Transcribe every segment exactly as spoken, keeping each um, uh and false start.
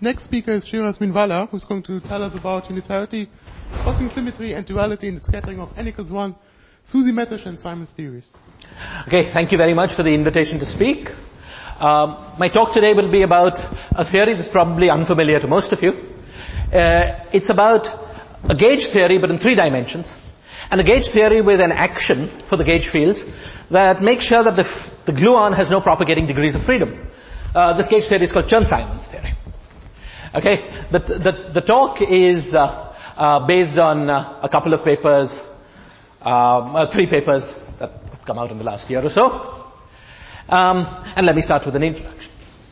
Next speaker is Shiraz Minwala, who's going to tell us about unitarity, crossing symmetry, and duality in the scattering of n equals one, Susie Metish and Simon's theories. Okay, thank you very much for the invitation to speak. Um, my talk today will be about a theory that's probably unfamiliar to most of you. Uh, it's about a gauge theory, but in three dimensions, and a gauge theory with an action for the gauge fields that makes sure that the, f- the gluon has no propagating degrees of freedom. Uh, this gauge theory is called Chern-Simons theory. Okay, the, the, the talk is uh, uh, based on uh, a couple of papers, um, uh, three papers that have come out in the last year or so. Um, and let me start with an introduction.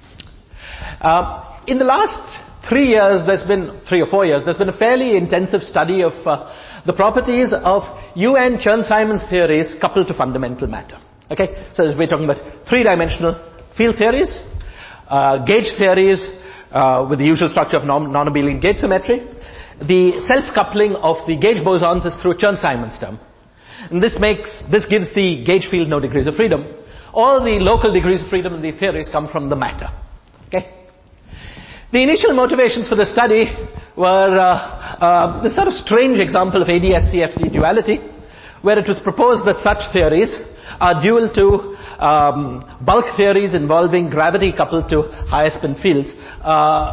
Uh, in the last three years, there's been, three or four years, there's been a fairly intensive study of uh, the properties of U N Chern-Simons theories coupled to fundamental matter. Okay, so we're talking about three-dimensional field theories, uh, gauge theories, Uh, with the usual structure of non- non-abelian gauge symmetry. The self-coupling of the gauge bosons is through a Chern-Simons term. And this makes, this gives the gauge field no degrees of freedom. All the local degrees of freedom in these theories come from the matter. Okay? The initial motivations for the study were uh, uh, this sort of strange example of A D S C F D duality, where it was proposed that such theories are dual to um, bulk theories involving gravity coupled to higher spin fields, uh,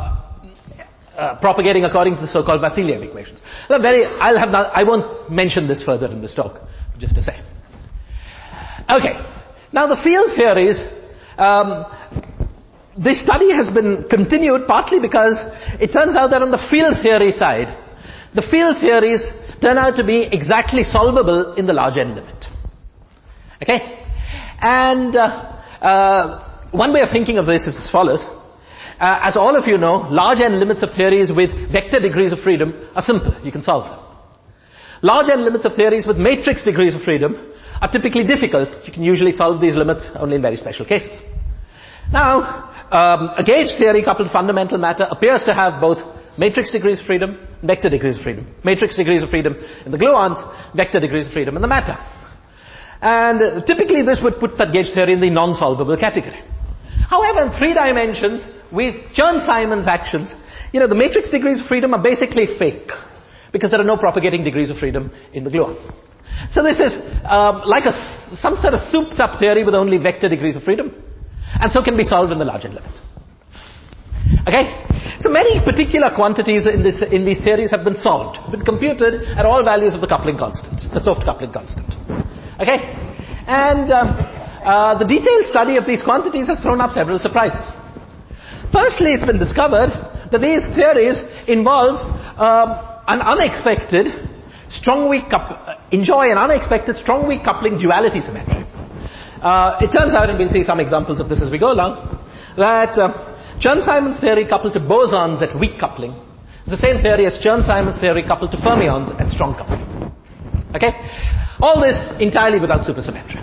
uh, propagating according to the so-called Vasiliev equations. They're very, I'll have not, I won't mention this further in this talk, just to say. Okay, now the field theories, um, this study has been continued partly because it turns out that on the field theory side, the field theories turn out to be exactly solvable in the large n limit. Okay? And uh, uh, one way of thinking of this is as follows. Uh, as all of you know, large n limits of theories with vector degrees of freedom are simple. You can solve them. Large n limits of theories with matrix degrees of freedom are typically difficult. You can usually solve these limits only in very special cases. Now, um, a gauge theory coupled to fundamental matter appears to have both matrix degrees of freedom and vector degrees of freedom. Matrix degrees of freedom in the gluons, vector degrees of freedom in the matter. And uh, typically this would put that gauge theory in the non-solvable category. However, in three dimensions, with Chern-Simons actions, you know, the matrix degrees of freedom are basically fake, because there are no propagating degrees of freedom in the gluon. So this is um, like a, some sort of souped-up theory with only vector degrees of freedom, and so can be solved in the large n limit. Okay? So many particular quantities in, this, in these theories have been solved, been computed at all values of the coupling constant, the 't Hooft coupling constant. Okay? And um, uh, the detailed study of these quantities has thrown up several surprises. Firstly, it's been discovered that these theories involve um, an unexpected strong-weak coup- enjoy an unexpected strong-weak coupling duality symmetry. Uh, it turns out, and we'll see some examples of this as we go along, that uh, Chern-Simons theory coupled to bosons at weak coupling is the same theory as Chern-Simons theory coupled to fermions at strong coupling. Okay? All this entirely without supersymmetry.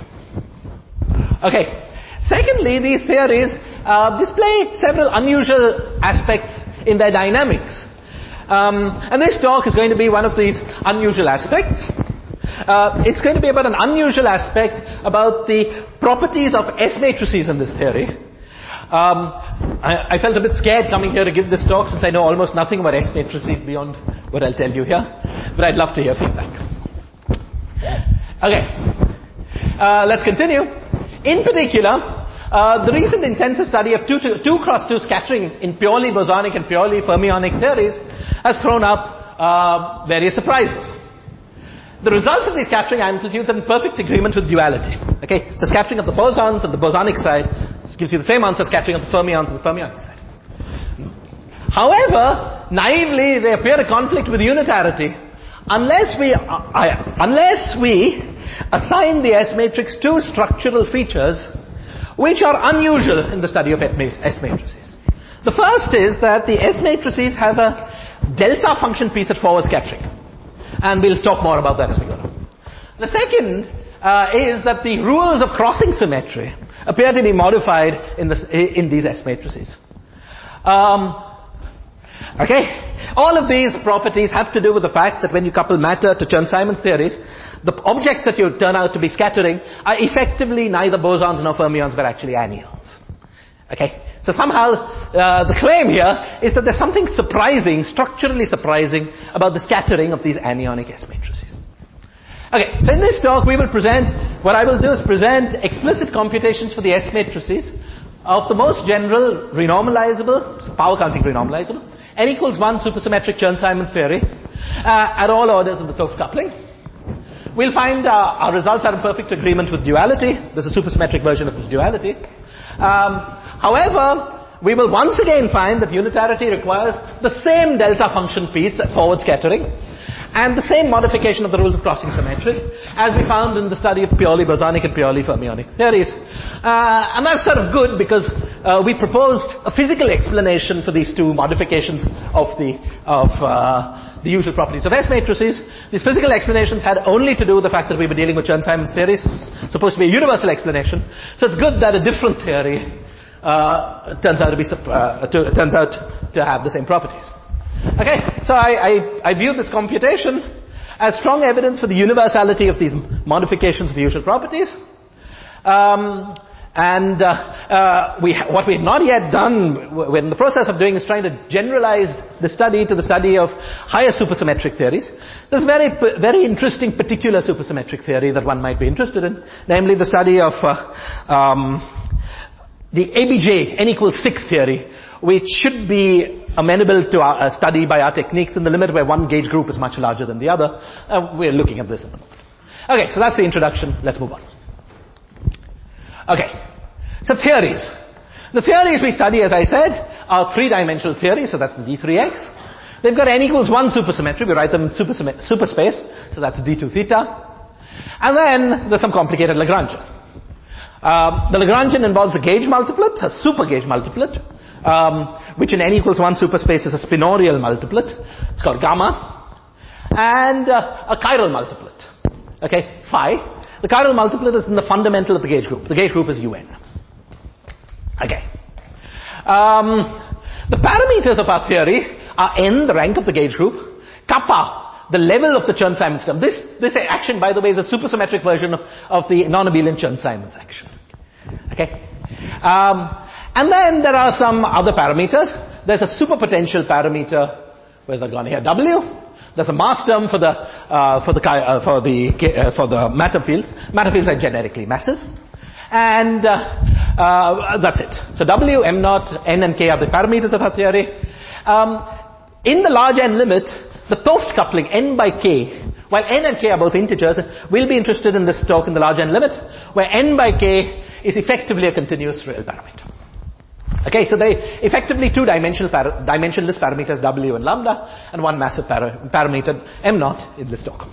Okay. Secondly, these theories uh, display several unusual aspects in their dynamics. Um, and this talk is going to be one of these unusual aspects. Uh, it's going to be about an unusual aspect about the properties of S matrices in this theory. Um, I, I felt a bit scared coming here to give this talk since I know almost nothing about S matrices beyond what I'll tell you here. But I'd love to hear feedback. Okay, uh, let's continue. In particular, uh, the recent intensive study of two, two, two cross two scattering in purely bosonic and purely fermionic theories has thrown up uh, various surprises. The results of these scattering amplitudes are in perfect agreement with duality. Okay, so scattering of the bosons on the bosonic side gives you the same answer as scattering of the fermions on the fermionic side. However, naively, they appear to conflict with unitarity unless we, uh, uh, unless we assign the S matrix two structural features which are unusual in the study of S matrices. The first is that the S matrices have a delta function piece at forward scattering. And we'll talk more about that as we go on. The second uh, is that the rules of crossing symmetry appear to be modified in, this, in these S matrices. Um, okay? All of these properties have to do with the fact that when you couple matter to Chern-Simons theories, the objects that you turn out to be scattering are effectively neither bosons nor fermions but actually anyons. Okay? So somehow, uh, the claim here is that there's something surprising, structurally surprising, about the scattering of these anionic S matrices. Okay, so in this talk we will present, what I will do is present explicit computations for the S matrices of the most general renormalizable, so power counting renormalizable, n equals one supersymmetric Chern-Simons theory, uh, at all orders of the 't Hooft coupling. We'll find uh, our results are in perfect agreement with duality. There's a supersymmetric version of this duality. Um, however, we will once again find that unitarity requires the same delta function piece at forward scattering and the same modification of the rules of crossing symmetry as we found in the study of purely bosonic and purely fermionic theories. Uh, and that's sort of good because uh, we proposed a physical explanation for these two modifications of the of uh, the usual properties of S matrices. These physical explanations had only to do with the fact that we were dealing with Chern-Simons theories. It's supposed to be a universal explanation. So it's good that a different theory uh, turns out to be uh, to, turns out to have the same properties. Okay, so I, I, I view this computation as strong evidence for the universality of these modifications of the usual properties. Um, and uh, uh, we ha- what we've not yet done, we're in the process of doing, is trying to generalize the study to the study of higher supersymmetric theories. There's a very, very interesting particular supersymmetric theory that one might be interested in, namely the study of uh, um, the A B J, n equals six theory, which should be amenable to our uh, study by our techniques in the limit where one gauge group is much larger than the other. Uh, we're looking at this in a moment. Okay, so that's the introduction. Let's move on. Okay, so theories. The theories we study, as I said, are three-dimensional theories, so that's the D three X. They've got n equals one supersymmetry. We write them in superspace, so that's D two theta. And then there's some complicated Lagrangian. Um, the Lagrangian involves a gauge multiplet, a super gauge multiplet, um, which in n equals one superspace is a spinorial multiplet. It's called gamma. And uh, a chiral multiplet. Okay, phi. The chiral multiplet is in the fundamental of the gauge group. The gauge group is Un. Okay. Um, the parameters of our theory are n, the rank of the gauge group, kappa, the level of the Chern-Simons term. This, this action, by the way, is a supersymmetric version of, of the non-abelian Chern-Simons action. Okay. Um, and then there are some other parameters. There's a superpotential parameter. Where's that gone here? W. There's a mass term for the uh, for the uh, for the uh, for the matter fields. Matter fields are generically massive, and uh, uh, that's it. So W, M naught, N, and K are the parameters of our theory. Um, in the large N limit, the 't Hooft coupling N by K, while N and K are both integers, we'll be interested in this talk in the large N limit, where N by K is effectively a continuous real parameter. Okay, so they effectively two-dimensional para- dimensionless parameters W and lambda, and one massive para- parameter M naught in this talk.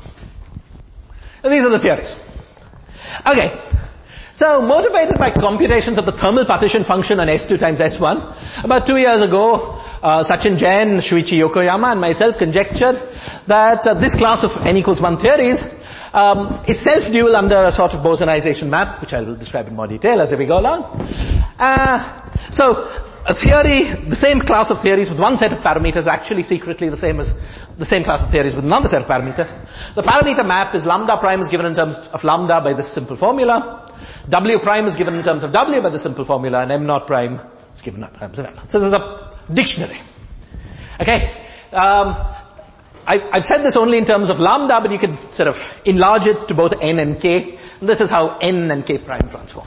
So these are the theories. Okay, so motivated by computations of the thermal partition function on S two times S one, about two years ago, uh, Sachin Jain, Shuichi Yokoyama, and myself conjectured that uh, this class of n equals one theories um, is self-dual under a sort of bosonization map, which I will describe in more detail as we go along. Uh, So, a theory, the same class of theories with one set of parameters, actually secretly the same as the same class of theories with another set of parameters. The parameter map is lambda prime is given in terms of lambda by this simple formula. W prime is given in terms of W by this simple formula, and M naught prime is given in terms of M naught. So this is a dictionary. Okay? Um, I, I've said this only in terms of lambda, but you can sort of enlarge it to both N and K. And this is how N and K prime transform.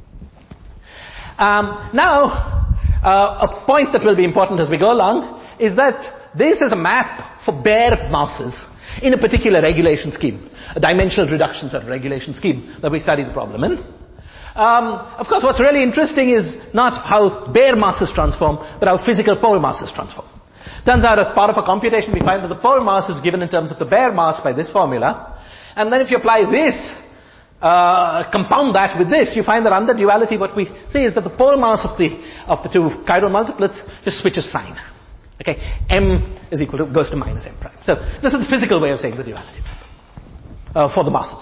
Um, now, uh, a point that will be important as we go along is that this is a map for bare masses in a particular regulation scheme, a dimensional reduction sort of regulation scheme that we study the problem in. Um, of course, what's really interesting is not how bare masses transform, but how physical pole masses transform. Turns out, as part of a computation, we find that the pole mass is given in terms of the bare mass by this formula, and then if you apply this, Uh, compound that with this, you find that under duality what we see is that the pole mass of the of the two chiral multiplets just switches sign. Okay, M is equal to goes to minus M prime. So this is the physical way of saying the duality uh, for the masses.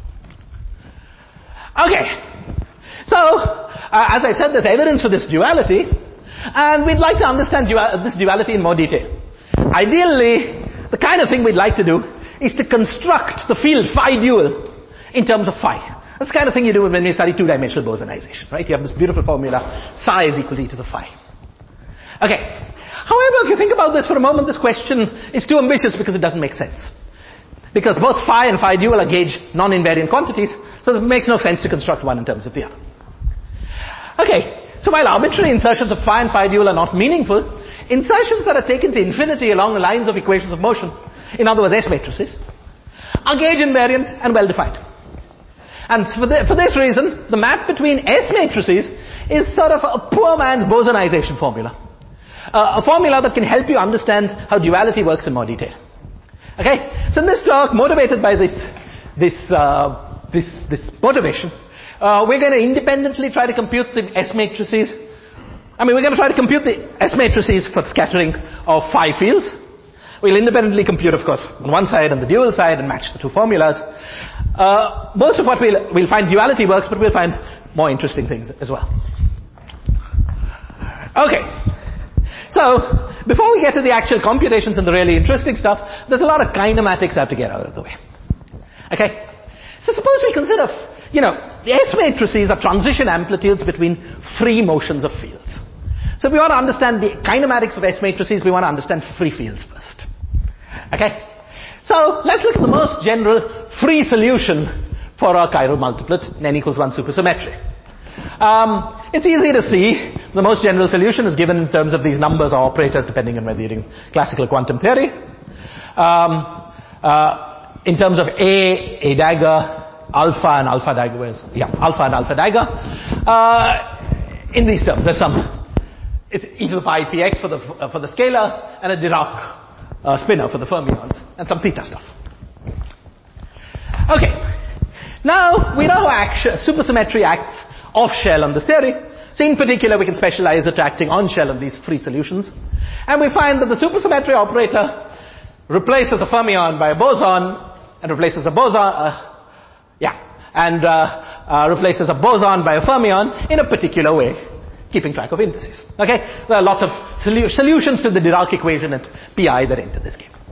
Okay, so uh, as I said, there's evidence for this duality, and we'd like to understand dual- this duality in more detail. Ideally, the kind of thing we'd like to do is to construct the field phi dual in terms of phi. That's the kind of thing you do when you study two-dimensional bosonization, right? You have this beautiful formula, psi is equal to e to the phi. Okay. However, if you think about this for a moment, this question is too ambitious because it doesn't make sense. Because both phi and phi dual are gauge non-invariant quantities, so it makes no sense to construct one in terms of the other. Okay, so while arbitrary insertions of phi and phi dual are not meaningful, insertions that are taken to infinity along the lines of equations of motion, in other words S matrices, are gauge invariant and well defined. And for, the, for this reason, the map between S matrices is sort of a poor man's bosonization formula. Uh, a formula that can help you understand how duality works in more detail. Okay? So in this talk, motivated by this, this, uh, this, this motivation, uh, we're going to independently try to compute the S matrices. I mean, we're going to try to compute the S matrices for the scattering of phi fields. We'll independently compute, of course, on one side and the dual side and match the two formulas. Uh, most of what we'll, we'll find duality works, but we'll find more interesting things as well. Okay. So, before we get to the actual computations and the really interesting stuff, there's a lot of kinematics I have to get out of the way. Okay? So suppose we consider, you know, the S matrices are transition amplitudes between free motions of fields. So if we want to understand the kinematics of S matrices, we want to understand free fields first. Okay? So, let's look at the most general free solution for our chiral multiplet in n equals one supersymmetry. Um, it's easy to see the most general solution is given in terms of these numbers or operators depending on whether you're doing classical quantum theory. Um, uh, in terms of A, A dagger, alpha and alpha dagger, yeah, alpha and alpha dagger. Uh, in these terms, there's some, it's e to the pi px for the, uh, for the scalar and a Dirac uh, spinner for the fermions and some theta stuff. Okay. Now, we know action, supersymmetry acts off shell on this theory. So in particular, we can specialize it to acting on shell on these free solutions. And we find that the supersymmetry operator replaces a fermion by a boson and replaces a boson, uh, yeah, and uh, uh, replaces a boson by a fermion in a particular way, keeping track of indices. Okay? There are lots of solu- solutions to the Dirac equation at pi that enter this game.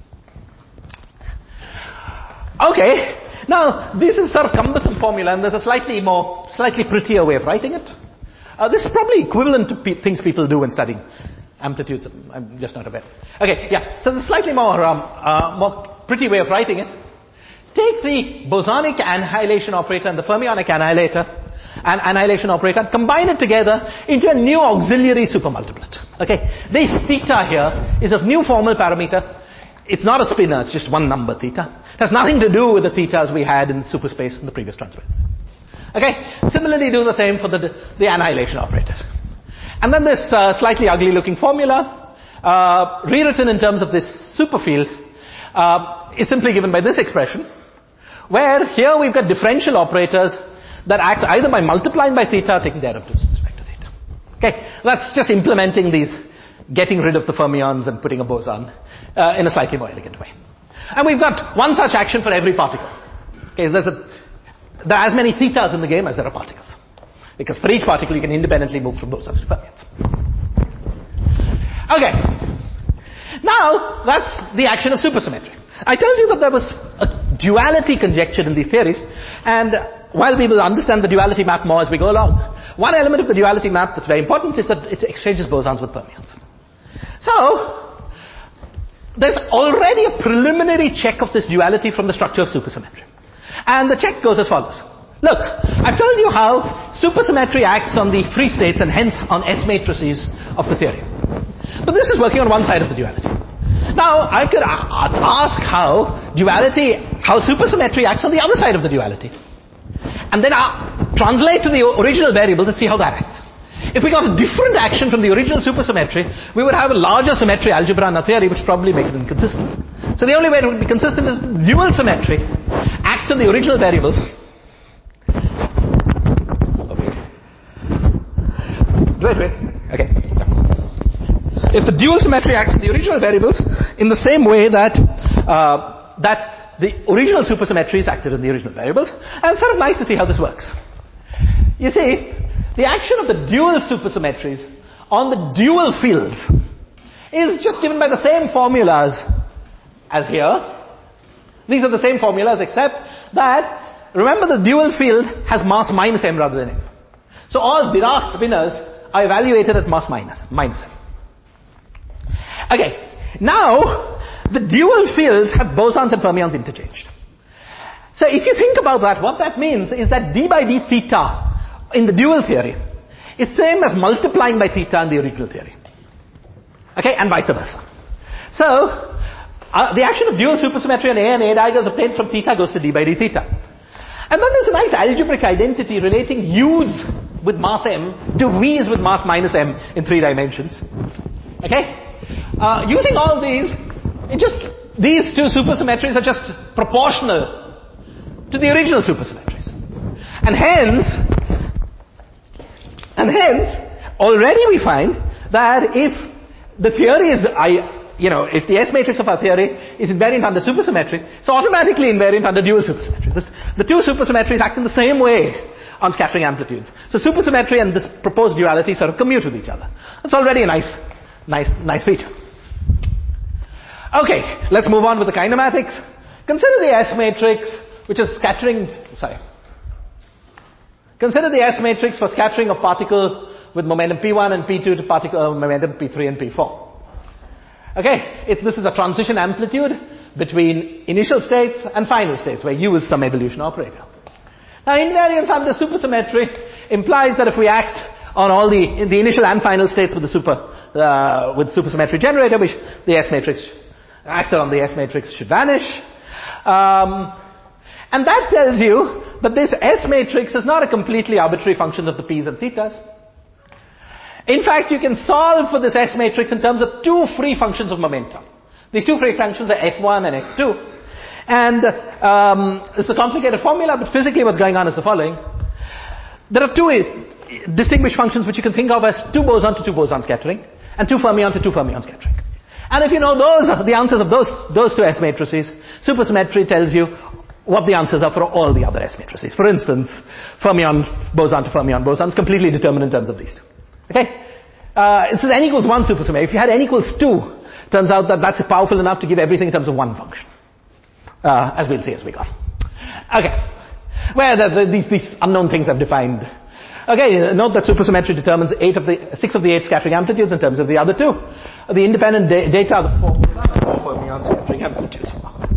Okay. Now, this is sort of cumbersome formula, and there's a slightly more, slightly prettier way of writing it. Uh, this is probably equivalent to pe- things people do when studying amplitudes. I'm just not aware. Okay, yeah. So there's a slightly more, um, uh, more pretty way of writing it. Take the bosonic annihilation operator and the fermionic annihilator, and annihilation operator, combine it together into a new auxiliary supermultiplet. Okay, this theta here is a new formal parameter. It's not a spinner, it's just one number theta. It has nothing to do with the thetas we had in superspace in the previous transparency. Okay? Similarly, do the same for the, the annihilation operators. And then this uh, slightly ugly looking formula, uh, rewritten in terms of this superfield, uh, is simply given by this expression, where here we've got differential operators that act either by multiplying by theta or taking derivatives with respect to theta. Okay? That's just implementing these, getting rid of the fermions and putting a boson uh, in a slightly more elegant way. And we've got one such action for every particle. Okay, there's a, there are as many thetas in the game as there are particles. Because for each particle you can independently move from bosons to fermions. Okay. Now, that's the action of supersymmetry. I told you that there was a duality conjectured in these theories, and while we will understand the duality map more as we go along, one element of the duality map that's very important is that it exchanges bosons with fermions. So, there's already a preliminary check of this duality from the structure of supersymmetry. And the check goes as follows. Look, I've told you how supersymmetry acts on the free states and hence on S matrices of the theory. But this is working on one side of the duality. Now, I could ask how duality, how supersymmetry acts on the other side of the duality. And then I'll translate to the original variables and see how that acts. If we got a different action from the original supersymmetry, we would have a larger symmetry algebra in our theory, which would probably make it inconsistent. So the only way it would be consistent is dual symmetry acts on the original variables. Wait, wait. Okay. If the dual symmetry acts on the original variables in the same way that uh, that the original supersymmetries acted on the original variables, and it's sort of nice to see how this works. You see, the action of the dual supersymmetries on the dual fields is just given by the same formulas as here. These are the same formulas except that remember the dual field has mass minus m rather than m. So all Dirac spinors are evaluated at mass minus, minus m. Okay, now the dual fields have bosons and fermions interchanged. So if you think about that, what that means is that d by d theta in the dual theory is same as multiplying by theta in the original theory. Okay, and vice versa. So, uh, the action of dual supersymmetry on A and A diagonals obtained from theta goes to d by d theta. And then there's a nice algebraic identity relating u's with mass m to v's with mass minus m in three dimensions. Okay? Uh, using all these, it just, these two supersymmetries are just proportional to the original supersymmetries. And hence, and hence, already we find that if the theory is, I, you know, if the S matrix of our theory is invariant under supersymmetry, it's automatically invariant under dual supersymmetry. This, the two supersymmetries act in the same way on scattering amplitudes. So supersymmetry and this proposed duality sort of commute with each other. That's already a nice, nice, nice feature. Okay, let's move on with the kinematics. Consider the S matrix, which is scattering, sorry. Consider the S matrix for scattering of particle with momentum p one and p two to particle uh, momentum p three and p four. Okay, it, this is a transition amplitude between initial states and final states, where u is some evolution operator. Now, invariance under supersymmetry implies that if we act on all the in the initial and final states with the super uh, with supersymmetry generator, which the S matrix actor on the S matrix should vanish. Um, and that tells you that this S matrix is not a completely arbitrary function of the p's and thetas. In fact, you can solve for this S matrix in terms of two free functions of momentum. These two free functions are f one and f two. And um, it's a complicated formula, but physically what's going on is the following. There are two distinguished functions which you can think of as two boson to two boson scattering and two fermion to two fermion scattering. And if you know those the answers of those those two S matrices, supersymmetry tells you what the answers are for all the other S matrices. For instance, fermion boson to fermion boson is completely determined in terms of these two. Okay? Uh, it says n equals one supersymmetry. If you had n equals two, turns out that that's powerful enough to give everything in terms of one function. Uh, as we'll see as we go. Okay. Where the, the, these, these unknown things have defined. Okay, note that supersymmetry determines eight of the, six of the eight scattering amplitudes in terms of the other two. The independent da- data are the four, four fermion scattering amplitudes.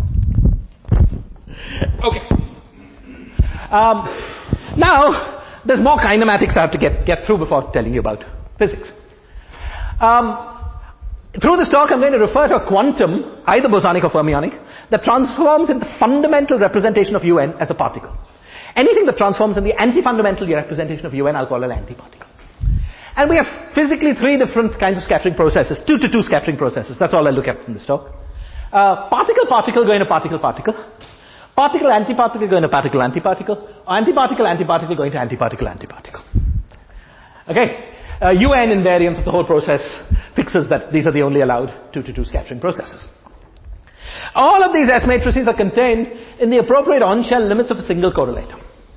Okay. Um, now, there's more kinematics I have to get, get through before telling you about physics. Um, through this talk, I'm going to refer to a quantum, either bosonic or fermionic, that transforms into the fundamental representation of un as a particle. Anything that transforms in the anti-fundamental representation of un, I'll call an antiparticle. And we have physically three different kinds of scattering processes, two to two scattering processes. That's all I'll look at in this talk. Uh, particle-particle going to particle-particle. Particle-antiparticle going to particle-antiparticle. Or antiparticle-antiparticle going to antiparticle-antiparticle. Okay? Uh, un invariance of the whole process fixes that these are the only allowed two to two scattering processes. All of these S matrices are contained in the appropriate on-shell limits of a single correlator.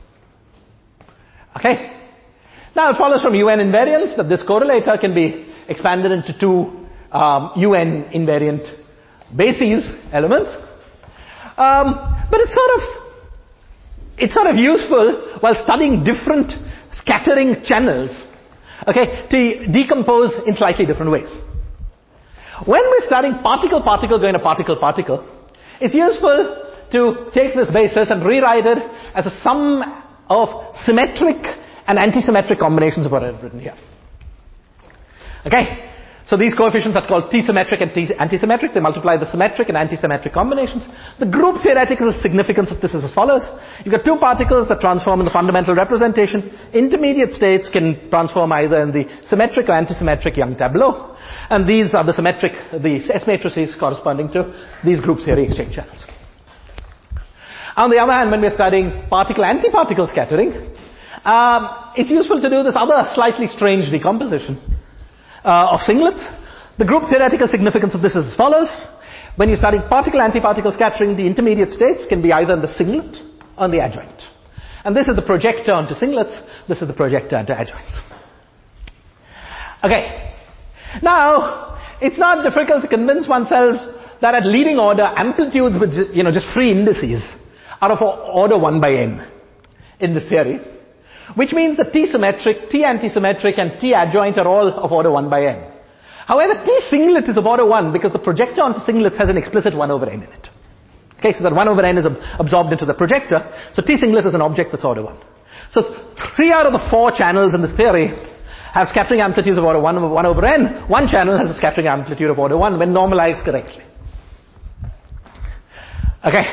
Okay? Now it follows from un invariance that this correlator can be expanded into two um, un invariant bases elements. Um, but it's sort of it's sort of useful while studying different scattering channels, okay, to decompose in slightly different ways. When we're studying particle-particle going to particle-particle, it's useful to take this basis and rewrite it as a sum of symmetric and antisymmetric combinations of what I've written here. Okay? So these coefficients are called T-symmetric and T-antisymmetric. They multiply the symmetric and antisymmetric combinations. The group theoretical significance of this is as follows. You've got two particles that transform in the fundamental representation. Intermediate states can transform either in the symmetric or antisymmetric Young tableau. And these are the symmetric, the S matrices corresponding to these group theory exchange channels. On the other hand, when we're studying particle-antiparticle scattering, um, it's useful to do this other slightly strange decomposition. Uh, of singlets. The group theoretical significance of this is as follows. When you're studying particle-antiparticle scattering, the intermediate states can be either in the singlet or in the adjoint. And this is the projector onto singlets. This is the projector onto adjoints. Okay. Now, it's not difficult to convince oneself that at leading order, amplitudes with, you know, just free indices are of order one by n. in this theory, which means that T symmetric, T antisymmetric, and T adjoint are all of order one by n. However, T singlet is of order one because the projector onto singlets has an explicit one over n in it. Okay, so that one over n is ab- absorbed into the projector, so T singlet is an object that's order one. So three out of the four channels in this theory have scattering amplitudes of order one over one over n. One channel has a scattering amplitude of order one when normalized correctly. Okay.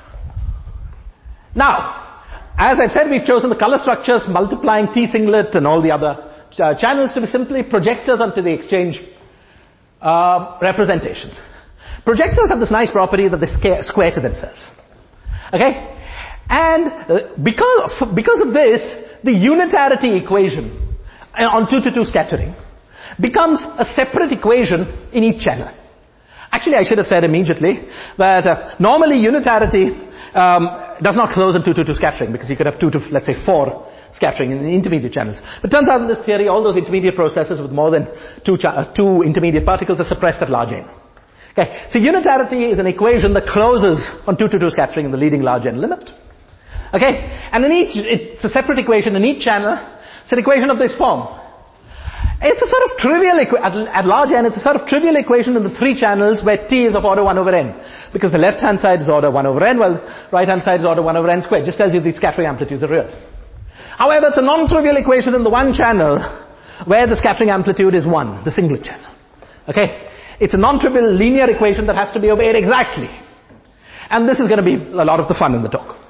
Now, as I've said, we've chosen the color structures multiplying T singlet and all the other uh, channels to be simply projectors onto the exchange uh, representations. Projectors have this nice property that they sca- square to themselves. Okay? And uh, because, of, because of this, the unitarity equation on two to two scattering becomes a separate equation in each channel. Actually, I should have said immediately that uh, normally unitarity um, does not close in two to two scattering because you could have two to, let's say, four scattering in the intermediate channels. But it turns out in this theory, all those intermediate processes with more than two, cha- uh, two intermediate particles are suppressed at large n. Okay, so unitarity is an equation that closes on two to two scattering in the leading large n limit. Okay, and in each, it's a separate equation in each channel. It's an equation of this form. It's a sort of trivial equation, at, at large n, it's a sort of trivial equation in the three channels where T is of order one over n. Because the left hand side is order one over n, while the right hand side is order one over n squared. Just tells you the scattering amplitudes are real. However, it's a non-trivial equation in the one channel where the scattering amplitude is one, the singlet channel. Okay? It's a non-trivial linear equation that has to be obeyed exactly. And this is going to be a lot of the fun in the talk.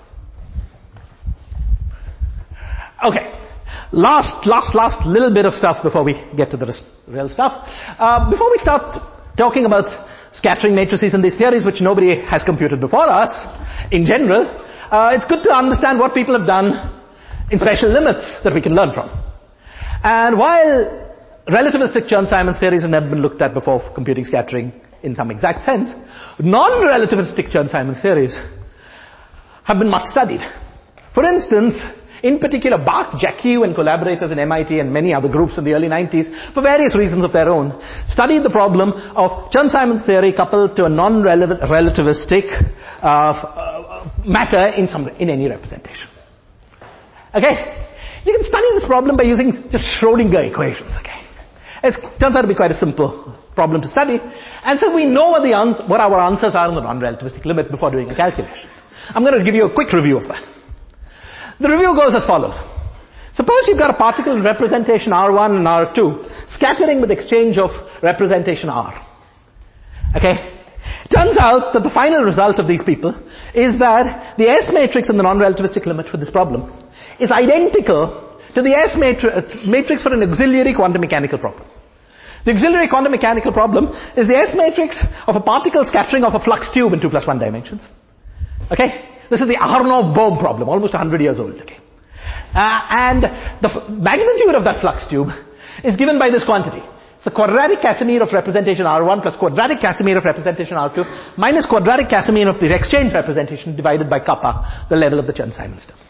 Okay. Last, last, last little bit of stuff before we get to the real stuff. Uh, before we start talking about scattering matrices in these theories, which nobody has computed before us, in general, uh, it's good to understand what people have done in special limits that we can learn from. And while relativistic Chern-Simons theories have never been looked at before for computing scattering in some exact sense, non-relativistic Chern-Simons theories have been much studied. For instance, in particular, Bach, Jacques, and collaborators in M I T and many other groups in the early nineties, for various reasons of their own, studied the problem of Chern-Simons theory coupled to a non-relativistic uh, uh, matter in some in any representation. Okay? You can study this problem by using just Schrodinger equations. Okay? It turns out to be quite a simple problem to study, and so we know what the ans- what our answers are in the non-relativistic limit before doing a calculation. I'm going to give you a quick review of that. The review goes as follows. Suppose you've got a particle in representation R one and R two scattering with exchange of representation R. Okay? Turns out that the final result of these people is that the S matrix in the non-relativistic limit for this problem is identical to the S matri- matrix for an auxiliary quantum mechanical problem. The auxiliary quantum mechanical problem is the S matrix of a particle scattering of a flux tube in two plus one dimensions. Okay? This is the Aharonov-Bohm problem, almost one hundred years old. Okay? Uh, and the f- magnitude of that flux tube is given by this quantity. It's the quadratic Casimir of representation R one plus quadratic Casimir of representation R two minus quadratic Casimir of the exchange representation divided by kappa, the level of the Chern-Simons term.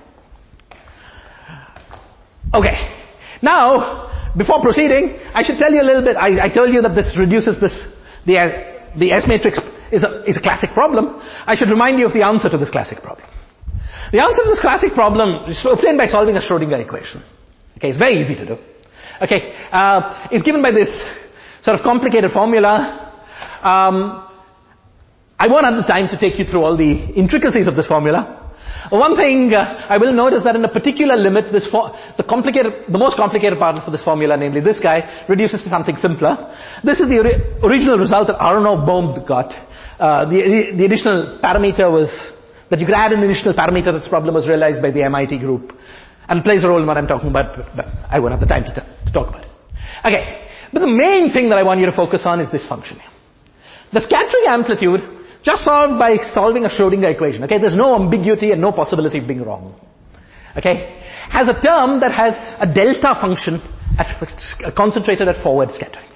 Okay. Now, before proceeding, I should tell you a little bit. I, I told you that this reduces this, the, uh, the S matrix is a, is a classic problem. I should remind you of the answer to this classic problem. The answer to this classic problem is obtained by solving a Schrodinger equation. Okay, it's very easy to do. Okay, uh, it's given by this sort of complicated formula. Um, I won't have the time to take you through all the intricacies of this formula. One thing uh, I will note is that in a particular limit, this for, the complicated, the most complicated part for this formula, namely this guy, reduces to something simpler. This is the ori- original result that Aharonov-Bohm got. Uh, the, the, the additional parameter was that you could add an additional parameter to this problem was realized by the M I T group, and it plays a role in what I'm talking about, but, but I won't have the time to, t- to talk about it. Okay, but the main thing that I want you to focus on is this function here. The scattering amplitude, just solved by solving a Schrodinger equation, okay, there's no ambiguity and no possibility of being wrong, okay, has a term that has a delta function at, concentrated at forward scattering.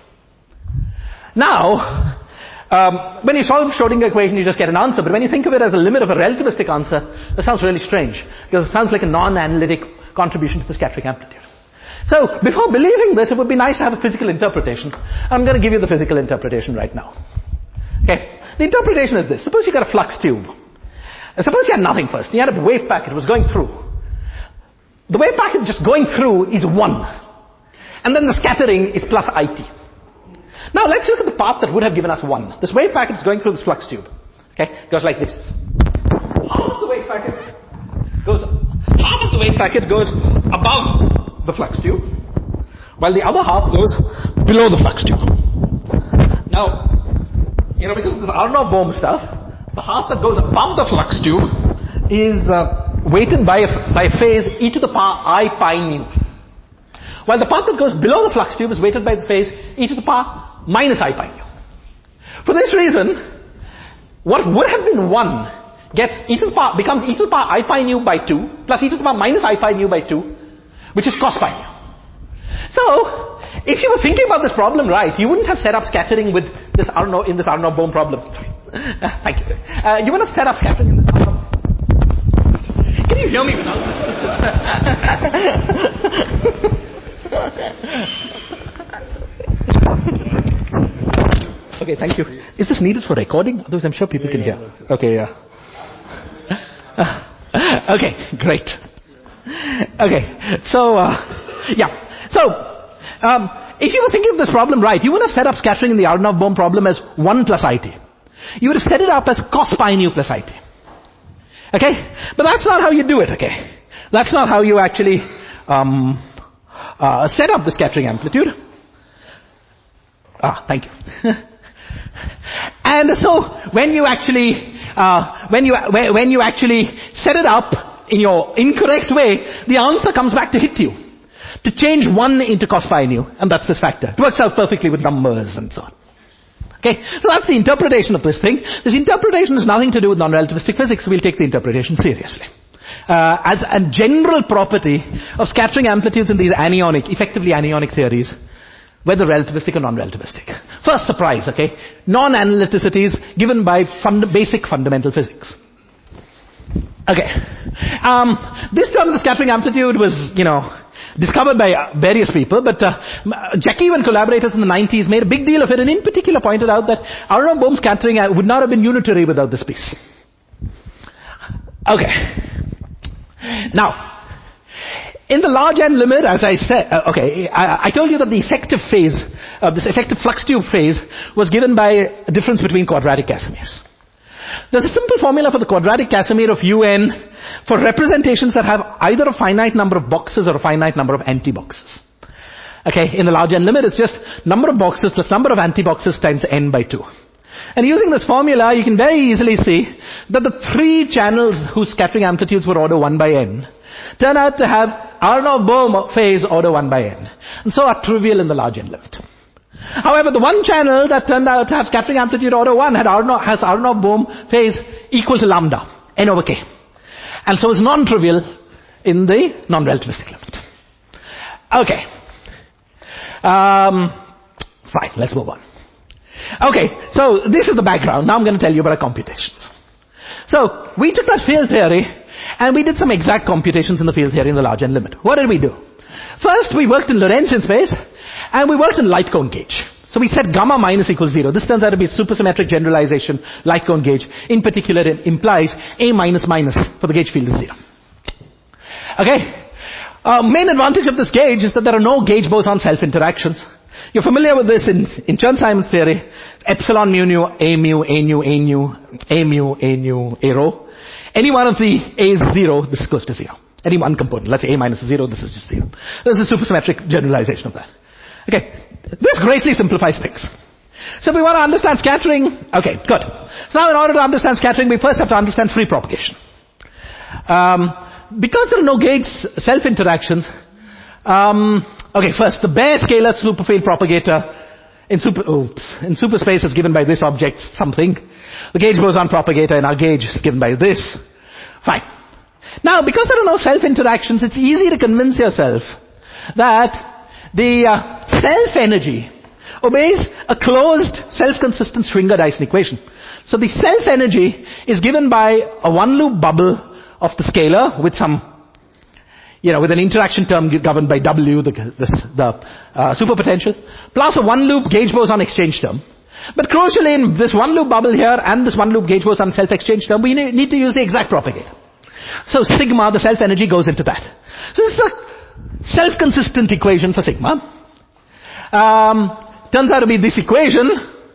Now, um, when you solve Schrodinger equation, you just get an answer, but when you think of it as a limit of a relativistic answer, that sounds really strange, because it sounds like a non-analytic contribution to the scattering amplitude. So, before believing this, it would be nice to have a physical interpretation. I'm going to give you the physical interpretation right now. Okay. The interpretation is this. Suppose you got a flux tube. And suppose you had nothing first. You had a wave packet. It was going through. the wave packet just going through is one. And then the scattering is plus I T. Now let's look at the path that would have given us one. This wave packet is going through this flux tube. Okay, it goes like this. Half of the wave packet goes, half of the wave packet goes above the flux tube, while the other half goes below the flux tube. Now, you know, because of this Aharonov-Bohm stuff, the half that goes above the flux tube is uh, weighted by a, by a phase e to the power I pi nu. While the part that goes below the flux tube is weighted by the phase e to the power minus I pi nu. For this reason, what would have been one gets e to the power, becomes e to the power I pi nu by two, plus e to the power minus I pi nu by two, which is cos pi nu. So, if you were thinking about this problem right, you wouldn't have set up scattering with this Aharonov, in this Aharonov-Bohm problem. Sorry. Uh, thank you. Uh, you wouldn't have set up scattering in this Aharonov. Can you hear me without this? Okay, thank you. Is this needed for recording? Otherwise, I'm sure people can hear. Okay, yeah. Okay, great. Okay, so, uh, yeah. So, um, if you were thinking of this problem right, you wouldn't have set up scattering in the Aharonov-Bohm problem as one plus I T. You would have set it up as cos pi nu plus I T. Okay? But that's not how you do it, okay? That's not how you actually um, uh, set up the scattering amplitude. Ah, thank you. And so, when you actually, uh, when you when you actually set it up in your incorrect way, the answer comes back to hit you. To change one into cos pi nu, and that's this factor. It works out perfectly with numbers and so on. Okay, so that's the interpretation of this thing. This interpretation has nothing to do with non-relativistic physics, so we'll take the interpretation seriously. Uh, as a general property of scattering amplitudes in these anionic, effectively anionic theories, whether relativistic or non-relativistic. First surprise, okay? Non-analyticity is given by fund- basic fundamental physics. Okay. Um, this term, the scattering amplitude, was, you know, discovered by uh, various people, but uh, Jackie and collaborators in the nineties made a big deal of it, and in particular pointed out that Aharonov-Bohm scattering would not have been unitary without this piece. Okay. Now, in the large n limit, as I said, uh, okay, I, I told you that the effective phase, uh, this effective flux tube phase, was given by a difference between quadratic Casimirs. There's a simple formula for the quadratic Casimir of un for representations that have either a finite number of boxes or a finite number of anti-boxes. Okay, in the large n limit, it's just number of boxes plus number of anti-boxes times n by two. And using this formula, you can very easily see that the three channels whose scattering amplitudes were order one by n turn out to have Aharonov-Bohm phase order one by n, and so are trivial in the large n limit. However, the one channel that turned out to have scattering amplitude order one had Aharonov, has Aharonov-Bohm phase equal to lambda, n over k. And so is non-trivial in the non-relativistic limit. Okay. Um, fine, let's move on. Okay, so this is the background. Now I'm going to tell you about our computations. So, we took that field theory, and we did some exact computations in the field theory in the large n limit. What did we do? First, we worked in Lorentzian space, and we worked in light cone gauge. So we set gamma minus equals zero. This turns out to be a supersymmetric generalization, light cone gauge. In particular, it implies A minus minus for the gauge field is zero. Okay? Uh, main advantage of this gauge is that there are no gauge boson self-interactions. You're familiar with this in, in Chern-Simons theory. Epsilon mu nu, A mu, A nu, A nu, A mu, A nu, A rho. Any one of the A is zero, this goes to zero. Any one component, let's say A minus is zero, this is just zero. This is a supersymmetric generalization of that. Okay, this greatly simplifies things. So if we want to understand scattering, okay, good. So now in order to understand scattering, we first have to understand free propagation. Um, because there are no gauge self-interactions, um, okay, first, the bare scalar superfield propagator in super, oops, in superspace is given by this object, something. The gauge boson propagator in our gauge is given by this. Fine. Now, because there are no self-interactions, it's easy to convince yourself that the uh, self-energy obeys a closed, self-consistent Schwinger-Dyson equation. So the self-energy is given by a one-loop bubble of the scalar with some, you know, with an interaction term governed by W, the, the, the uh, superpotential, plus a one-loop gauge boson exchange term. But crucially, in this one-loop bubble here and this one-loop gauge boson self-exchange term, we need to use the exact propagator. So sigma, the self-energy, goes into that. So this is a self-consistent equation for sigma. Um, turns out to be this equation.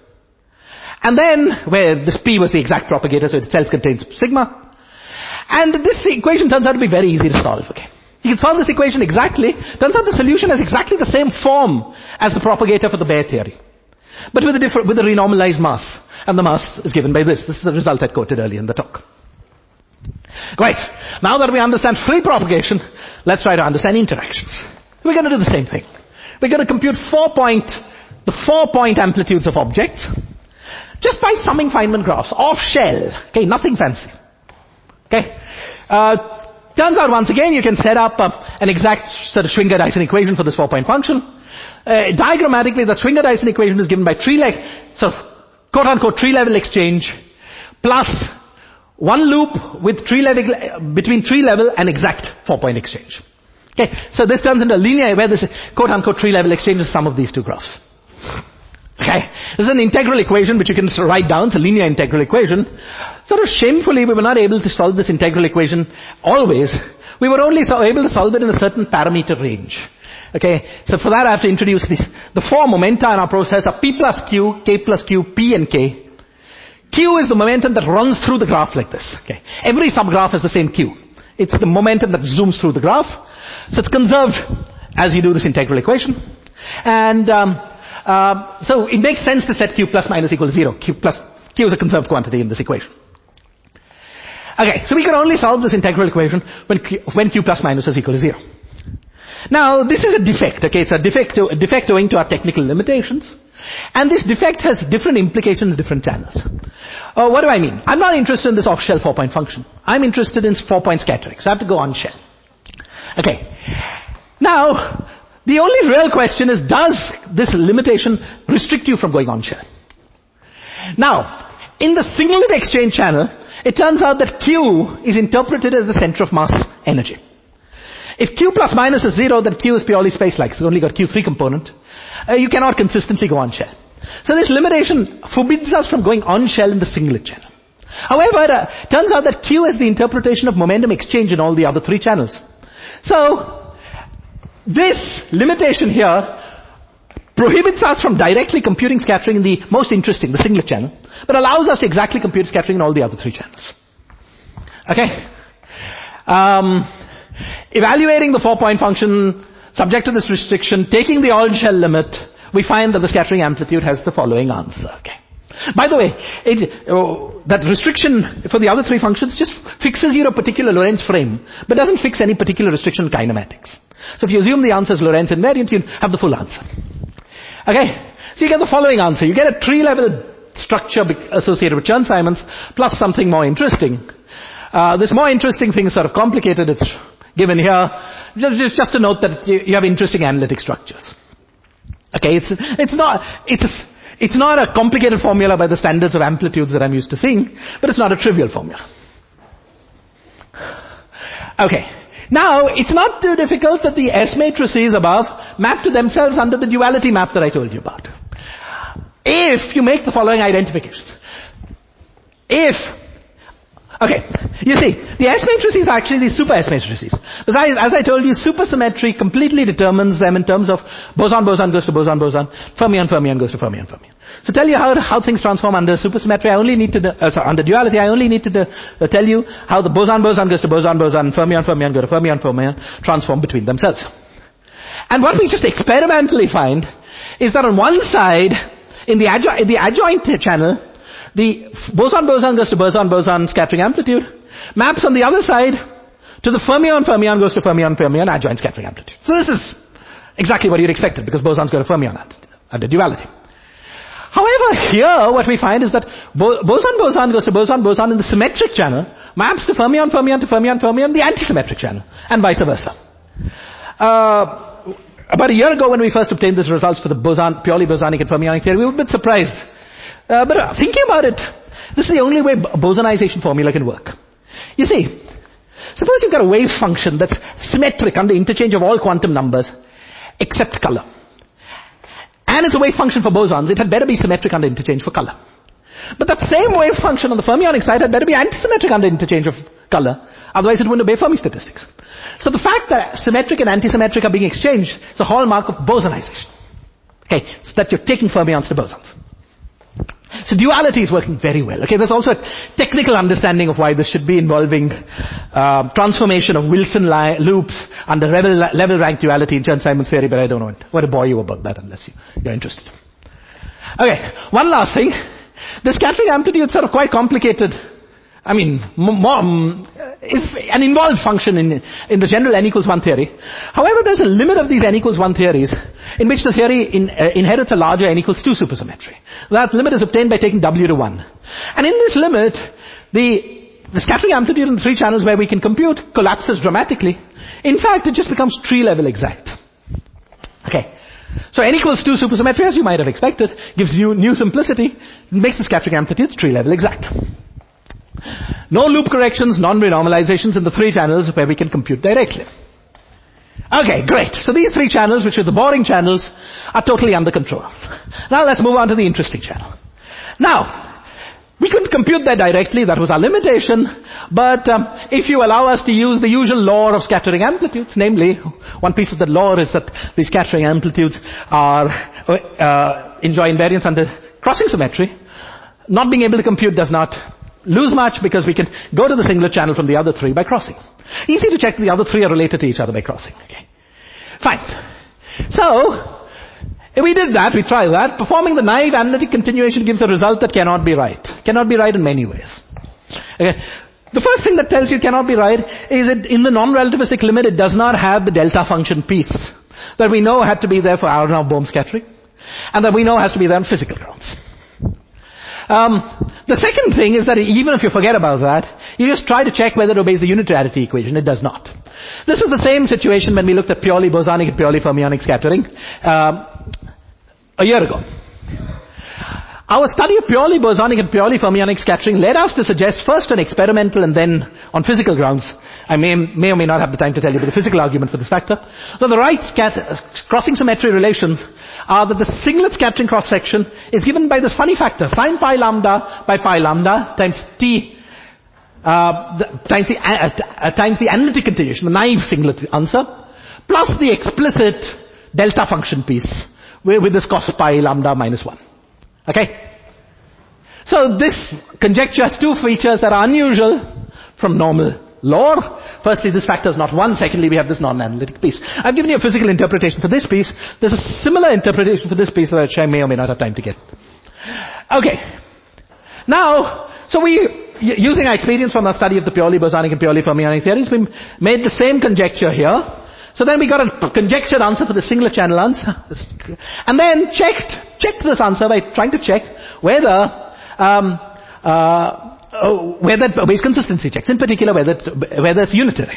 And then, where this P was the exact propagator, so it itself contains sigma. And this equation turns out to be very easy to solve, okay. You can solve this equation exactly. Turns out the solution has exactly the same form as the propagator for the Baire theory. But with a different, with a renormalized mass. And the mass is given by this. This is the result I quoted earlier in the talk. Right. Now that we understand free propagation, let's try to understand interactions. We're going to do the same thing. We're going to compute four point, the four point amplitudes of objects, just by summing Feynman graphs, off shell. Okay, nothing fancy. Okay. Uh, turns out once again you can set up uh, an exact sort of Schwinger-Dyson equation for this four-point function. Uh, diagrammatically, the Schwinger-Dyson equation is given by tree leg, sort of quote-unquote tree-level exchange, plus one loop with tree level, between tree level and exact four-point exchange. Okay, so this turns into a linear where this quote-unquote tree-level exchange is sum of these two graphs. Okay, this is an integral equation which you can write down. It's a linear integral equation. Sort of shamefully, we were not able to solve this integral equation always. We were only so able to solve it in a certain parameter range. Okay, so for that I have to introduce these. The four momenta in our process are P plus Q, K plus Q, P and K. Q is the momentum that runs through the graph like this. Okay, every subgraph has the same Q. It's the momentum that zooms through the graph. So it's conserved as you do this integral equation. And um, uh, so it makes sense to set Q plus minus equal to zero. Q plus Q is a conserved quantity in this equation. Okay, so we can only solve this integral equation when Q, when Q plus minus is equal to zero. Now, this is a defect, okay? It's a defect, to, a defect owing to our technical limitations. And this defect has different implications in different channels. Uh, what do I mean? I'm not interested in this off-shell four-point function. I'm interested in four-point scattering. So I have to go on-shell. Okay. Now, the only real question is, does this limitation restrict you from going on-shell? Now, in the singlet exchange channel, it turns out that Q is interpreted as the center of mass energy. If Q plus minus is zero, then Q is purely space-like. It's only got Q three component. Uh, you cannot consistently go on-shell. So this limitation forbids us from going on-shell in the singlet channel. However, uh, turns out that Q is the interpretation of momentum exchange in all the other three channels. So, this limitation here prohibits us from directly computing scattering in the most interesting, the singlet channel, but allows us to exactly compute scattering in all the other three channels. Okay? Um... Evaluating the four-point function, subject to this restriction, taking the on-shell limit, we find that the scattering amplitude has the following answer. Okay. By the way, it, oh, that restriction for the other three functions just fixes you a particular Lorentz frame, but doesn't fix any particular restriction in kinematics. So if you assume the answer is Lorentz invariant, you have the full answer. Okay. So you get the following answer. You get a tree-level structure associated with Chern-Simons plus something more interesting. Uh, this more interesting thing is sort of complicated. It's given here, just, just to note that you, you have interesting analytic structures. Okay, it's, it's not, it's, it's not a complicated formula by the standards of amplitudes that I'm used to seeing, but it's not a trivial formula. Okay, now, it's not too difficult that the S matrices above map to themselves under the duality map that I told you about. If you make the following identifications. If Okay, you see, the S matrices are actually these super S matrices. Besides, as I told you, supersymmetry completely determines them in terms of boson-boson goes to boson-boson, fermion-fermion goes to fermion-fermion. So tell you how, how things transform under supersymmetry, I only need to, uh, sorry, under duality, I only need to uh, tell you how the boson-boson goes to boson-boson, fermion-fermion go to fermion-fermion, transform between themselves. And what we just experimentally find is that on one side, in the, adjo- in the adjoint channel, the boson-boson goes to boson-boson scattering amplitude maps on the other side to the fermion-fermion goes to fermion-fermion adjoint scattering amplitude. So this is exactly what you'd expected because bosons go to fermion under duality. However, here what we find is that bo- boson-boson goes to boson-boson in the symmetric channel maps to fermion-fermion to fermion-fermion the antisymmetric channel and vice versa. Uh, about a year ago when we first obtained these results for the boson, purely bosonic and fermionic theory, we were a bit surprised. Uh, but uh, thinking about it, this is the only way a bosonization formula can work. You see, suppose you've got a wave function that's symmetric under interchange of all quantum numbers except color. And it's a wave function for bosons, it had better be symmetric under interchange for color. But that same wave function on the fermionic side had better be antisymmetric under interchange of color. Otherwise it wouldn't obey Fermi statistics. So the fact that symmetric and antisymmetric are being exchanged is a hallmark of bosonization. Okay, so that you're taking fermions to bosons. So duality is working very well. Okay, there's also a technical understanding of why this should be involving uh, transformation of Wilson li- loops under level, level rank duality in Chern-Simons theory, but I don't want, want to bore you about that unless you, you're interested. Okay, one last thing. The scattering amplitude is sort of quite complicated. I mean, more, um, is an involved function in, in the general n equals one theory. However, there's a limit of these n equals one theories in which the theory in, uh, inherits a larger n equals two supersymmetry. That limit is obtained by taking W to one. And in this limit, the, the scattering amplitude in the three channels where we can compute collapses dramatically. In fact, it just becomes tree level exact. Okay. So n equals two supersymmetry, as you might have expected, gives you new simplicity, makes the scattering amplitudes tree level exact. No loop corrections, non-renormalizations in the three channels where we can compute directly. Okay, great. So these three channels, which are the boring channels, are totally under control. Now let's move on to the interesting channel. Now, we couldn't compute that directly, that was our limitation, but um, if you allow us to use the usual law of scattering amplitudes, namely, one piece of the law is that the scattering amplitudes are uh, enjoy invariance under crossing symmetry, not being able to compute does not lose much because we can go to the singlet channel from the other three by crossing. Easy to check the other three are related to each other by crossing. Okay. Fine. So, if we did that, we tried that. Performing the naive analytic continuation gives a result that cannot be right. Cannot be right in many ways. Okay. The first thing that tells you cannot be right is that in the non-relativistic limit it does not have the delta function piece that we know had to be there for Aronoff-Bohm scattering and that we know has to be there on physical grounds. Um, the second thing is that even if you forget about that, you just try to check whether it obeys the unitarity equation. It does not. This was the same situation when we looked at purely bosonic and purely fermionic scattering um, a year ago. Our study of purely bosonic and purely fermionic scattering led us to suggest first on experimental and then on physical grounds. I may, may or may not have the time to tell you the physical argument for this factor. But the right scatter, crossing symmetry relations are that the singlet scattering cross-section is given by this funny factor, sine pi lambda by pi lambda times t, uh, the, times, the, uh, uh, times the analytic continuation, the naive singlet answer, plus the explicit delta function piece with, with this cos pi lambda minus one. Okay? So this conjecture has two features that are unusual from normal law. Firstly, this factor is not one. Secondly, we have this non-analytic piece. I've given you a physical interpretation for this piece. There's a similar interpretation for this piece that I may or may not have time to get. Okay. Now, so we, using our experience from our study of the purely bosonic and purely fermionic theories, we made the same conjecture here. So then we got a conjectured answer for the singlet channel answer. And then checked, checked this answer by trying to check whether, um, uh, Oh, whether it obeys consistency checks, in particular whether it's, whether it's unitary.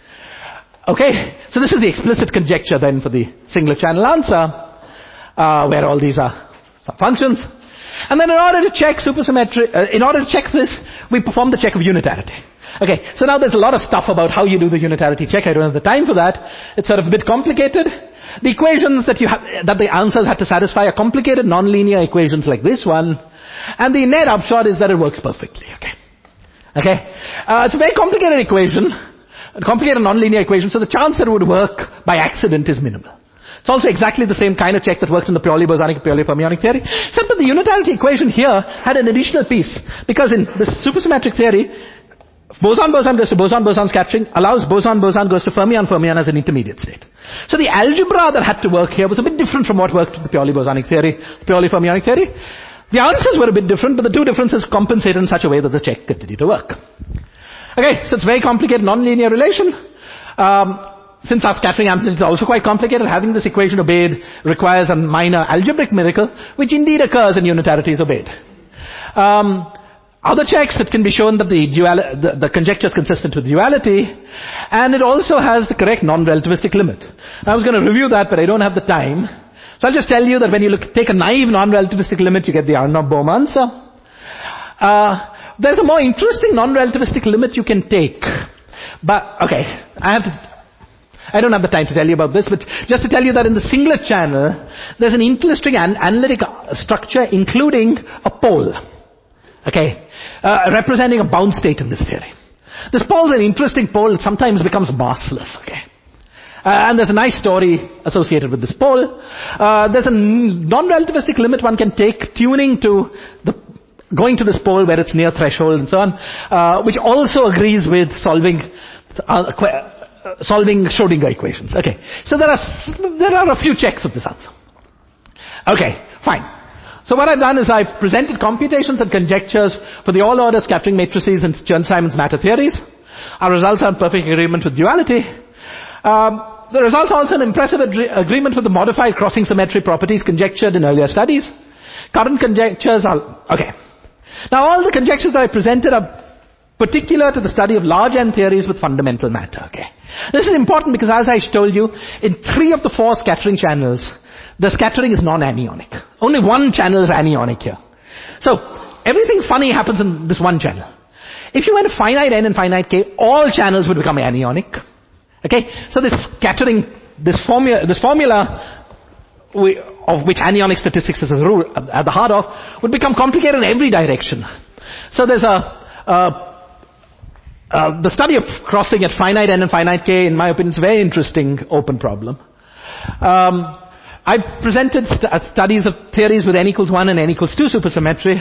Okay, so this is the explicit conjecture then for the singlet channel answer, uh, where all these are some functions. And then in order to check supersymmetry, uh, in order to check this, we perform the check of unitarity. Okay, so now there's a lot of stuff about how you do the unitarity check. I don't have the time for that. It's sort of a bit complicated. The equations that you have, that the answers have to satisfy are complicated nonlinear equations like this one. And the net upshot is that it works perfectly. Okay. Okay. Uh, it's a very complicated equation, a complicated nonlinear equation, so the chance that it would work by accident is minimal. It's also exactly the same kind of check that worked in the purely bosonic, purely fermionic theory, except that the unitarity equation here had an additional piece, because in this supersymmetric theory, boson-boson goes to boson-boson scattering, allows boson-boson goes to fermion-fermion as an intermediate state. So the algebra that had to work here was a bit different from what worked with the purely bosonic theory, the purely fermionic theory. The answers were a bit different, but the two differences compensated in such a way that the check continued to work. Okay, so it's a very complicated nonlinear relation. Um, since our scattering amplitude is also quite complicated, having this equation obeyed requires a minor algebraic miracle, which indeed occurs and unitarity is obeyed. Um, other checks, it can be shown that the, dual, the, the conjecture is consistent with duality, and it also has the correct non-relativistic limit. I was going to review that, but I don't have the time. So I'll just tell you that when you look, take a naive non-relativistic limit, you get the Aronoff-Bohm answer. Uh, there's a more interesting non-relativistic limit you can take. But, okay, I have to, I don't have the time to tell you about this, but just to tell you that in the singlet channel, there's an interesting an- analytic structure including a pole. Okay, uh, representing a bound state in this theory. This pole is an interesting pole. It sometimes becomes massless, okay? Uh, and there's a nice story associated with this pole. Uh, there's a non-relativistic limit one can take tuning to the going to this pole where it's near threshold and so on, uh, which also agrees with solving uh, qu- solving Schrodinger equations. Okay, so there are there are a few checks of this answer. Okay, fine. So what I've done is I've presented computations and conjectures for the all-order scattering matrices and Chern-Simons matter theories. Our results are in perfect agreement with duality. Um, the results are also an impressive ad- agreement with the modified crossing symmetry properties conjectured in earlier studies. Current conjectures are... Okay. Now all the conjectures that I presented are particular to the study of large N theories with fundamental matter. Okay. This is important because, as I told you, in three of the four scattering channels, the scattering is non-anionic. Only one channel is anionic here. So, everything funny happens in this one channel. If you went to finite n and finite k, all channels would become anionic. Okay? So this scattering, this formula, this formula we, of which anionic statistics is a rule, at the heart of, would become complicated in every direction. So there's a, uh, uh, the study of crossing at finite n and finite k, in my opinion, is a very interesting open problem. Um, I've presented st- uh, studies of theories with n equals one and n equals two supersymmetry.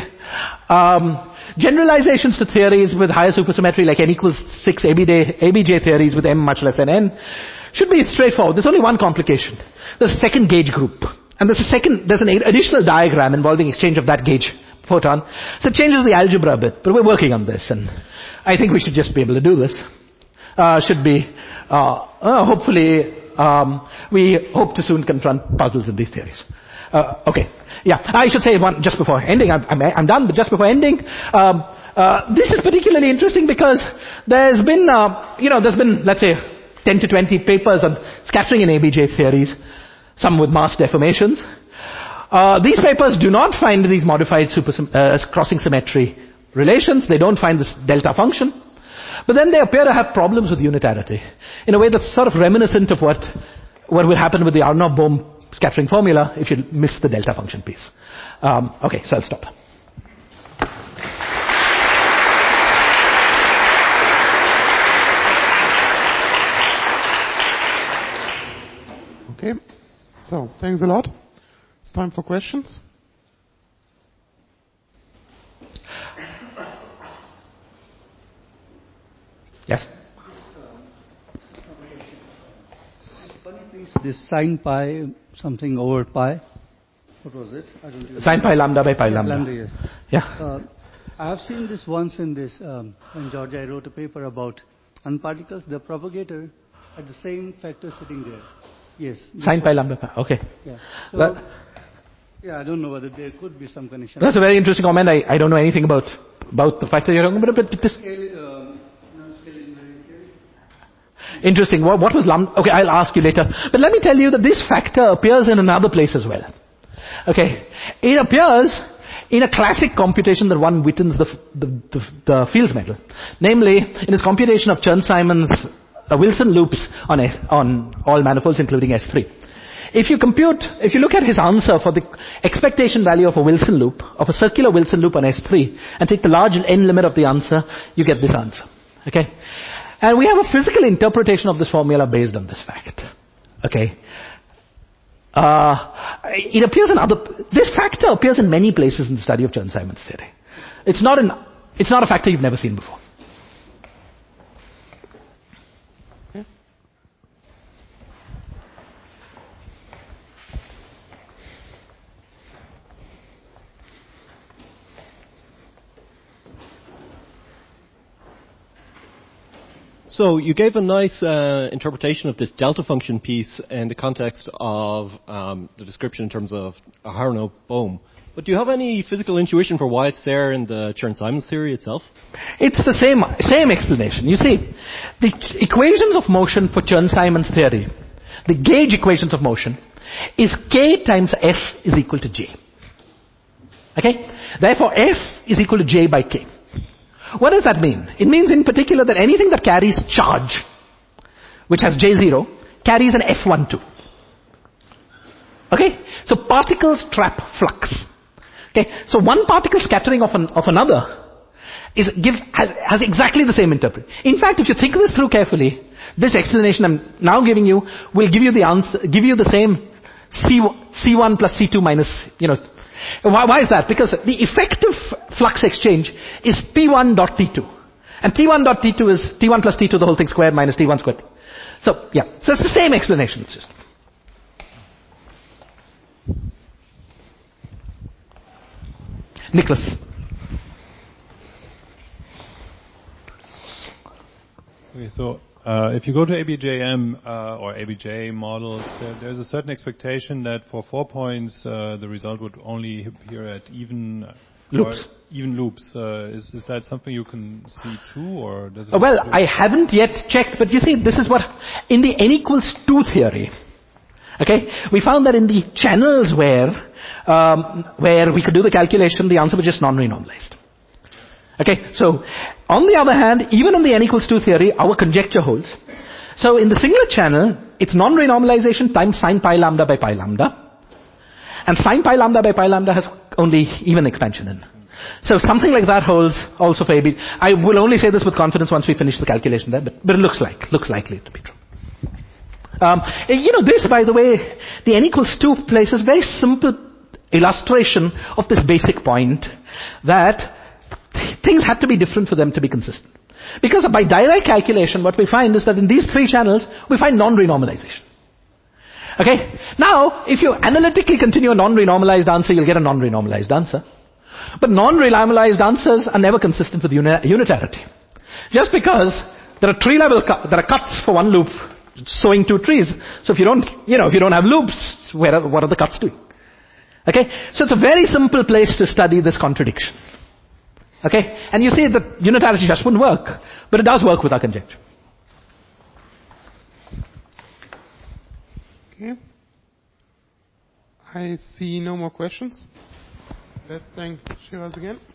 Um, generalizations to theories with higher supersymmetry like n equals six A B J, A B J theories with m much less than n should be straightforward. There's only one complication. There's a second gauge group. And there's a second, there's an additional diagram involving exchange of that gauge photon. So it changes the algebra a bit. But we're working on this, and I think we should just be able to do this. Uh, should be, uh, uh, hopefully... Um, we hope to soon confront puzzles in these theories. Uh, okay, yeah. I should say one just before ending. I'm, I'm, I'm done, but just before ending, um, uh, this is particularly interesting because there's been, uh, you know, there's been, let's say, ten to twenty papers on scattering in A B J theories, some with mass deformations. Uh, these papers do not find these modified super, uh, crossing symmetry relations. They don't find this delta function. But then they appear to have problems with unitarity in a way that's sort of reminiscent of what, what will happen with the Arnaud-Bohm scattering formula if you miss the delta function piece. Um, okay, so I'll stop. Okay, so thanks a lot. It's time for questions. Yes. This sine pi something over pi. What was it? I don't Sine pi lambda by pi yeah, lambda. lambda. Yes. Yeah. Uh, I have seen this once in this. Um, in Georgia, I wrote a paper about unparticles. The propagator at the same factor sitting there. Yes. Sine pi lambda pi. Okay. Yeah. So. That, yeah, I don't know whether there could be some connection. That's a very interesting comment. I, I don't know anything about about the factor you're talking about, but this. Interesting. What, what was lambda? Okay, I'll ask you later. But let me tell you that this factor appears in another place as well. Okay, it appears in a classic computation that one Wittens the the, the, the Fields medal, namely in his computation of Chern-Simons uh, Wilson loops on S, on all manifolds including S three. If you compute, if you look at his answer for the expectation value of a Wilson loop, of a circular Wilson loop on S three, and take the large n limit of the answer, you get this answer. Okay? And we have a physical interpretation of this formula based on this fact. Okay? Uh, it appears in other, this factor appears in many places in the study of Chern-Simons theory. It's not an, it's not a factor you've never seen before. So you gave a nice uh, interpretation of this delta function piece in the context of um, the description in terms of Aharonov-Bohm. But do you have any physical intuition for why it's there in the Chern-Simons theory itself? It's the same same explanation. You see, the equations of motion for Chern-Simons theory, the gauge equations of motion, is k times f is equal to j. Okay? Therefore, f is equal to j by k. What does that mean? It means in particular that anything that carries charge, which has J zero, carries an F twelve. Okay? So particles trap flux. Okay? So one particle scattering of, an, of another is gives has, has exactly the same interpretation. In fact, if you think this through carefully, this explanation I'm now giving you will give you the answer, give you the same C, C1 plus C two minus, you know. Why, why is that? Because the effective flux exchange is T one dot T two. And T one dot T two is T one plus T two, the whole thing squared minus T one squared. So, yeah. So it's the same explanation. It's just. Nicholas. Okay, so uh, if you go to A B J M uh, or A B J models, there, there's a certain expectation that for four points uh, the result would only appear at even loops. Even loops. Uh, is, is that something you can see too, or does it? Uh, well, I haven't yet checked, but you see, this is what in the n equals two theory. Okay, we found that in the channels where um, where we could do the calculation, the answer was just non-renormalized. Okay, so on the other hand, even in the n equals two theory, our conjecture holds. So in the singlet channel, it's non-renormalization times sine pi lambda by pi lambda. And sine pi lambda by pi lambda has only even expansion in. So something like that holds also for A B. I will only say this with confidence once we finish the calculation there, but, but it looks like, looks likely to be true. Um, you know, this, by the way, the n equals two places very simple illustration of this basic point that things had to be different for them to be consistent. Because by Dirac calculation, what we find is that in these three channels, we find non-renormalization. Okay? Now, if you analytically continue a non-renormalized answer, you'll get a non-renormalized answer. But non-renormalized answers are never consistent with uni- unitarity. Just because there are tree level, cu- there are cuts for one loop, sowing two trees. So if you don't, you know, if you don't have loops, where are, what are the cuts doing? Okay? So it's a very simple place to study this contradiction. Okay? And you see that unitarity just wouldn't work. But it does work with our conjecture. Okay. I see no more questions. Let's thank Shiraz again.